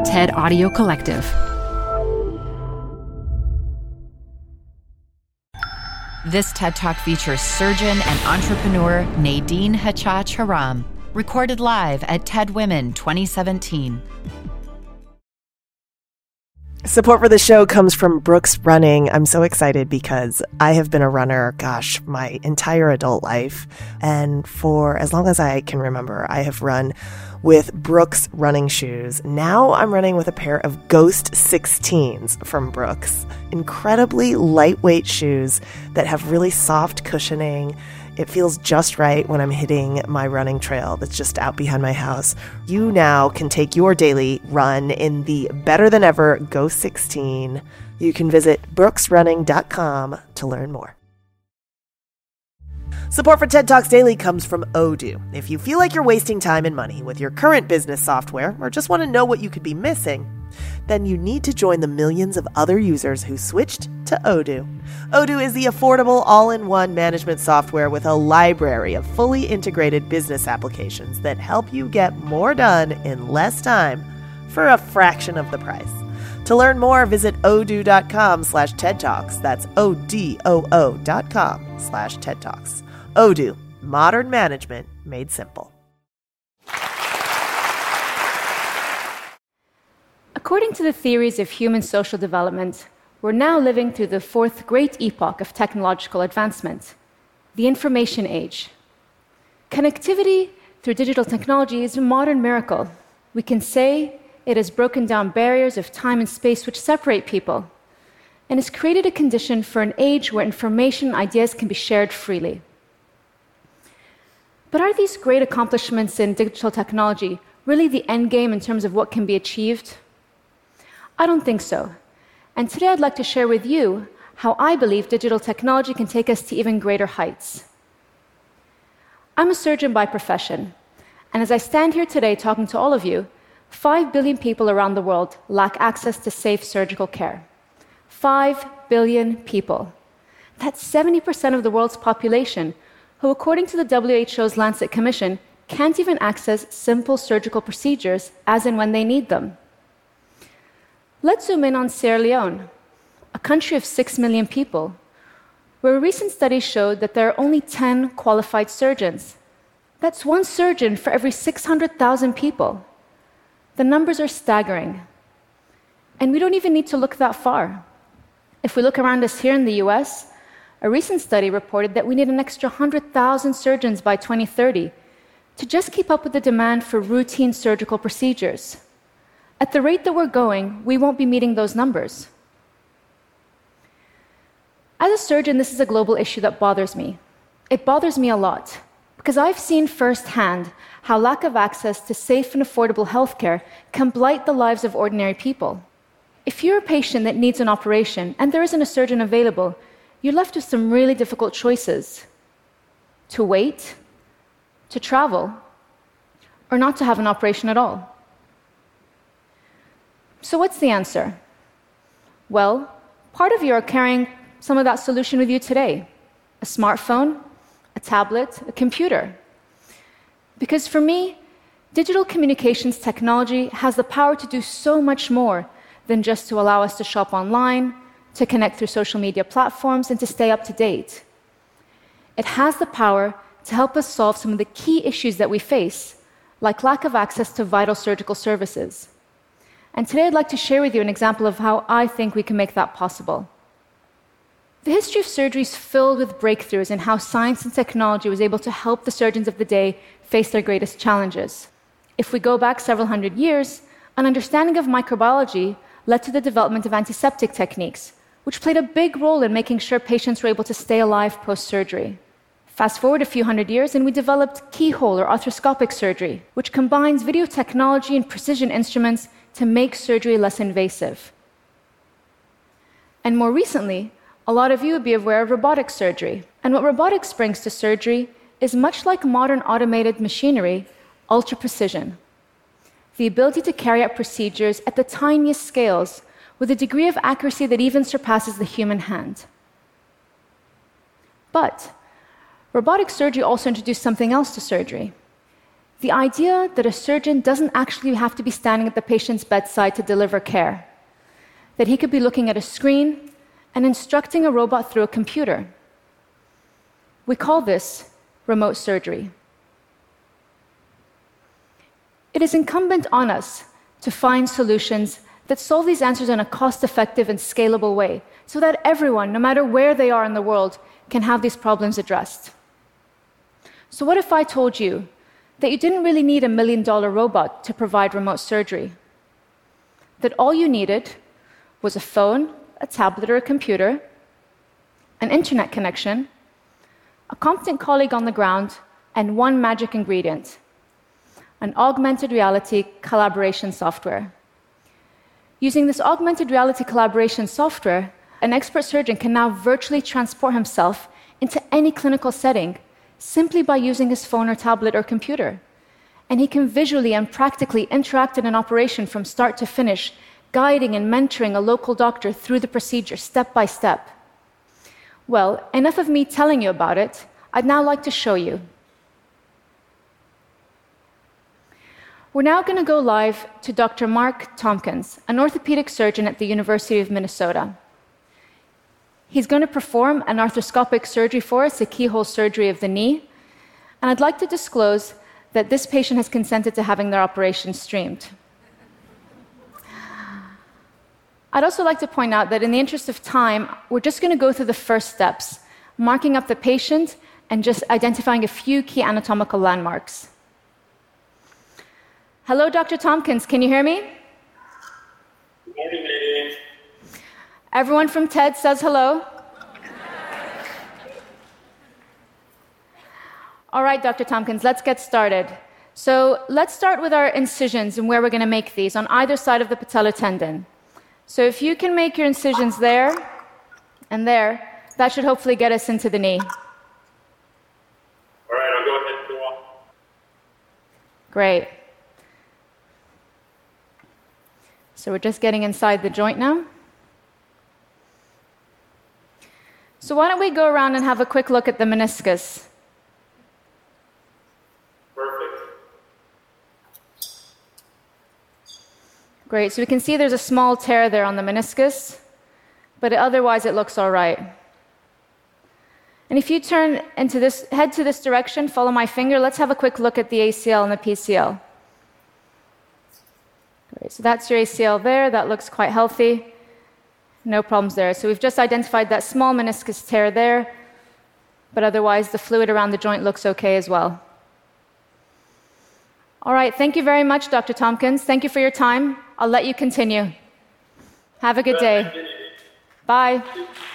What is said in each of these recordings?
TED Audio Collective. This TED Talk features surgeon and entrepreneur Nadine Hachach-Haram, recorded live at TED Women 2017. Support for the show comes from Brooks Running. I'm so excited because I have been a runner, my entire adult life. And for as long as I can remember, I have run with Brooks running shoes. Now I'm running with a pair of Ghost 16s from Brooks. Incredibly lightweight shoes that have really soft cushioning. It feels just right when I'm hitting my running trail that's just out behind my house. You now can take your daily run in the better than ever Ghost 16. You can visit brooksrunning.com to learn more. Support for TED Talks Daily comes from Odoo. If you feel like you're wasting time and money with your current business software or just want to know what you could be missing, then you need to join the millions of other users who switched to Odoo. Odoo is the affordable all-in-one management software with a library of fully integrated business applications that help you get more done in less time for a fraction of the price. To learn more, visit odoo.com/TED Talks. That's ODOO.com/TED Talks. Odoo, modern management made simple. According to the theories of human social development, we're now living through the fourth great epoch of technological advancement, the information age. Connectivity through digital technology is a modern miracle. We can say it has broken down barriers of time and space which separate people, and has created a condition for an age where information and ideas can be shared freely. But are these great accomplishments in digital technology really the end game in terms of what can be achieved? I don't think so. And today I'd like to share with you how I believe digital technology can take us to even greater heights. I'm a surgeon by profession, and as I stand here today talking to all of you, 5 billion people around the world lack access to safe surgical care. 5 billion people. That's 70% of the world's population, who, according to the WHO's Lancet Commission, can't even access simple surgical procedures as and when they need them. Let's zoom in on Sierra Leone, a country of 6 million people, where a recent study showed that there are only 10 qualified surgeons. That's one surgeon for every 600,000 people. The numbers are staggering. And we don't even need to look that far. If we look around us here in the US, a recent study reported that we need an extra 100,000 surgeons by 2030 to just keep up with the demand for routine surgical procedures. At the rate that we're going, we won't be meeting those numbers. As a surgeon, this is a global issue that bothers me. It bothers me a lot, because I've seen firsthand how lack of access to safe and affordable healthcare can blight the lives of ordinary people. If you're a patient that needs an operation and there isn't a surgeon available, you're left with some really difficult choices: to wait, to travel, or not to have an operation at all. So what's the answer? Well, part of you are carrying some of that solution with you today: a smartphone, a tablet, a computer. Because for me, digital communications technology has the power to do so much more than just to allow us to shop online, to connect through social media platforms, and to stay up to date. It has the power to help us solve some of the key issues that we face, like lack of access to vital surgical services. And today I'd like to share with you an example of how I think we can make that possible. The history of surgery is filled with breakthroughs in how science and technology was able to help the surgeons of the day face their greatest challenges. If we go back several hundred years, an understanding of microbiology led to the development of antiseptic techniques, which played a big role in making sure patients were able to stay alive post-surgery. Fast forward a few hundred years, and we developed keyhole or arthroscopic surgery, which combines video technology and precision instruments to make surgery less invasive. And more recently, a lot of you would be aware of robotic surgery. And what robotics brings to surgery is, much like modern automated machinery, ultra-precision. The ability to carry out procedures at the tiniest scales with a degree of accuracy that even surpasses the human hand. But robotic surgery also introduced something else to surgery: the idea that a surgeon doesn't actually have to be standing at the patient's bedside to deliver care, that he could be looking at a screen and instructing a robot through a computer. We call this remote surgery. It is incumbent on us to find solutions that solve these answers in a cost-effective and scalable way so that everyone, no matter where they are in the world, can have these problems addressed. So what if I told you that you didn't really need $1 million robot to provide remote surgery? That all you needed was a phone, a tablet or a computer, an internet connection, a competent colleague on the ground, and one magic ingredient: an augmented reality collaboration software. Using this augmented reality collaboration software, an expert surgeon can now virtually transport himself into any clinical setting simply by using his phone or tablet or computer. And he can visually and practically interact in an operation from start to finish, guiding and mentoring a local doctor through the procedure step by step. Well, enough of me telling you about it. I'd now like to show you. We're now going to go live to Dr. Mark Tompkins, an orthopedic surgeon at the University of Minnesota. He's going to perform an arthroscopic surgery for us, a keyhole surgery of the knee. And I'd like to disclose that this patient has consented to having their operation streamed. I'd also like to point out that in the interest of time, we're just going to go through the first steps, marking up the patient and just identifying a few key anatomical landmarks. Hello, Dr. Tompkins, can you hear me? Good morning, ladies. Everyone from TED says hello. All right, Dr. Tompkins, let's get started. So let's start with our incisions and where we're going to make these on either side of the patellar tendon. So if you can make your incisions there and there, that should hopefully get us into the knee. All right, I'll go ahead and go on. Great. So we're just getting inside the joint now. So why don't we go around and have a quick look at the meniscus? Perfect. Great, so we can see there's a small tear there on the meniscus, but otherwise it looks all right. And if you turn into this, head to this direction, follow my finger, let's have a quick look at the ACL and the PCL. Great, so that's your ACL there, that looks quite healthy. No problems there. So we've just identified that small meniscus tear there, but otherwise the fluid around the joint looks okay as well. All right, thank you very much, Dr. Tompkins. Thank you for your time. I'll let you continue. Have a good day. Bye.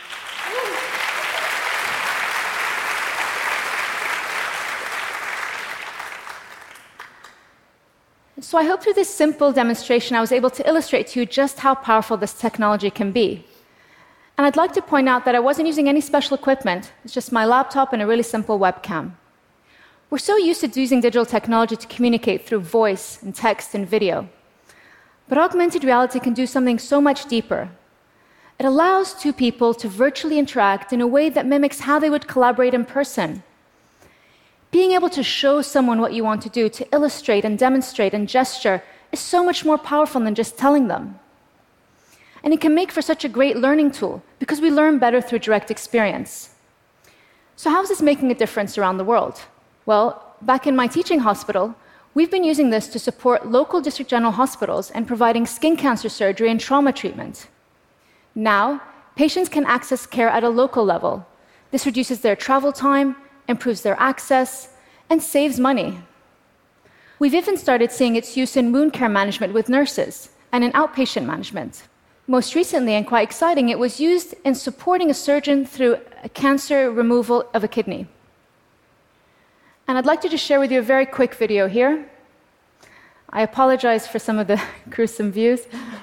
So I hope through this simple demonstration I was able to illustrate to you just how powerful this technology can be. And I'd like to point out that I wasn't using any special equipment. It's just my laptop and a really simple webcam. We're so used to using digital technology to communicate through voice and text and video. But augmented reality can do something so much deeper. It allows two people to virtually interact in a way that mimics how they would collaborate in person. Being able to show someone what you want to do, to illustrate and demonstrate and gesture, is so much more powerful than just telling them. And it can make for such a great learning tool, because we learn better through direct experience. So how is this making a difference around the world? Well, back in my teaching hospital, we've been using this to support local district general hospitals and providing skin cancer surgery and trauma treatment. Now, patients can access care at a local level. This reduces their travel time, improves their access, and saves money. We've even started seeing its use in wound care management with nurses and in outpatient management. Most recently, and quite exciting, it was used in supporting a surgeon through a cancer removal of a kidney. And I'd like to just share with you a very quick video here. I apologize for some of the gruesome views.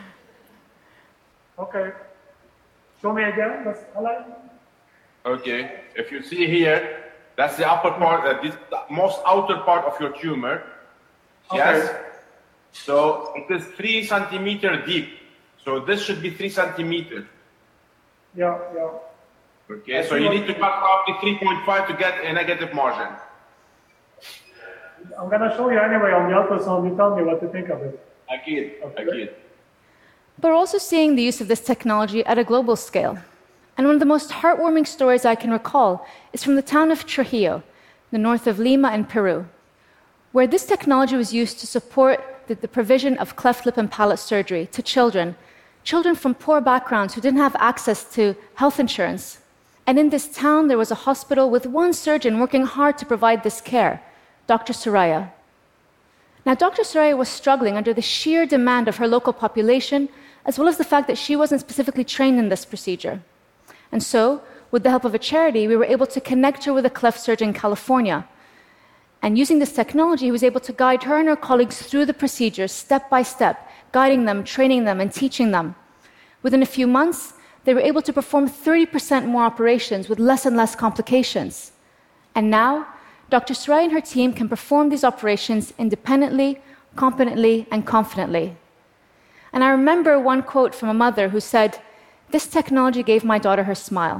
Okay. Show me again. Let's highlight. Okay, if you see here, that's the upper part, this the most outer part of your tumor. Okay. Yes? So it is 3 centimeters deep. So this should be 3 centimeters. Yeah. Okay, so you need to cut off the 3.5 to get a negative margin. I'm going to show you anyway on the ultrasound. You tell me what to think of it. أكيد. But we're also seeing the use of this technology at a global scale. And one of the most heartwarming stories I can recall is from the town of Trujillo, the north of Lima in Peru, where this technology was used to support the provision of cleft lip and palate surgery to children from poor backgrounds who didn't have access to health insurance. And in this town, there was a hospital with one surgeon working hard to provide this care, Dr. Soraya. Now, Dr. Soraya was struggling under the sheer demand of her local population, as well as the fact that she wasn't specifically trained in this procedure. And so, with the help of a charity, we were able to connect her with a cleft surgeon in California. And using this technology, he was able to guide her and her colleagues through the procedures step by step, guiding them, training them, and teaching them. Within a few months, they were able to perform 30% more operations with less and less complications. And now, Dr. Soraya and her team can perform these operations independently, competently, and confidently. And I remember one quote from a mother who said, "This technology gave my daughter her smile."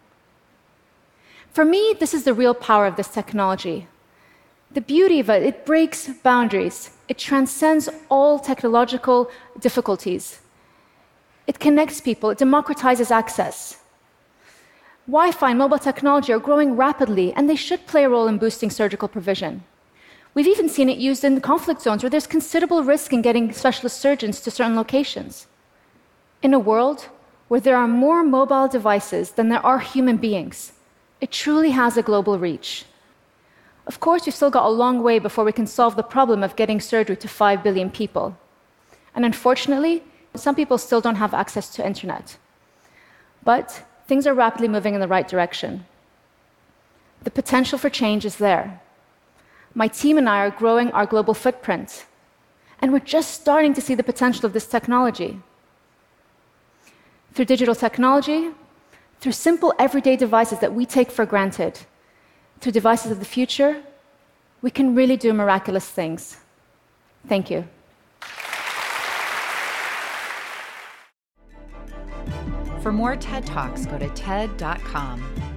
For me, this is the real power of this technology. The beauty of it, it breaks boundaries. It transcends all technological difficulties. It connects people. It democratizes access. Wi-Fi and mobile technology are growing rapidly, and they should play a role in boosting surgical provision. We've even seen it used in conflict zones where there's considerable risk in getting specialist surgeons to certain locations. In a world where there are more mobile devices than there are human beings, it truly has a global reach. Of course, we've still got a long way before we can solve the problem of getting surgery to 5 billion people. And unfortunately, some people still don't have access to internet. But things are rapidly moving in the right direction. The potential for change is there. My team and I are growing our global footprint, and we're just starting to see the potential of this technology. Through digital technology, through simple everyday devices that we take for granted, through devices of the future, we can really do miraculous things. Thank you. For more TED Talks, go to TED.com.